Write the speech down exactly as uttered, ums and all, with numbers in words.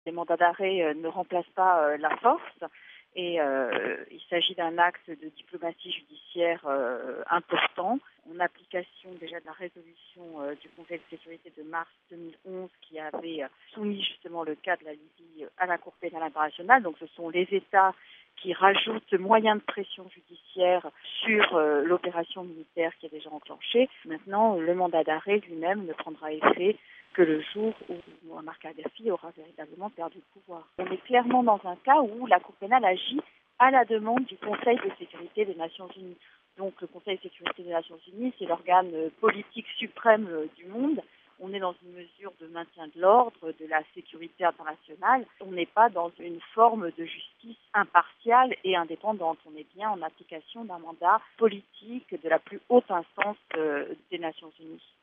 Les mandats d'arrêt euh, ne remplacent pas euh, la force et euh, il s'agit d'un acte de diplomatie judiciaire euh, important en application déjà de la résolution euh, du Conseil de sécurité de mars deux mille onze qui avait euh, soumis justement le cas de la Libye à la Cour pénale internationale. Donc ce sont les États qui rajoutent moyens de pression judiciaire sur euh, l'opération militaire qui est déjà enclenchée. Maintenant, le mandat d'arrêt lui-même ne prendra effet que le jour où Mouammar Kadhafi aura véritablement perdu le pouvoir. On est clairement dans un cas où la Cour pénale agit à la demande du Conseil de sécurité des Nations Unies. Donc le Conseil de sécurité des Nations Unies, c'est l'organe politique suprême du monde. On est dans une mesure de maintien de l'ordre, de la sécurité internationale. On n'est pas dans une forme de justice impartiale et indépendante. On est bien en application d'un mandat politique de la plus haute instance des Nations Unies.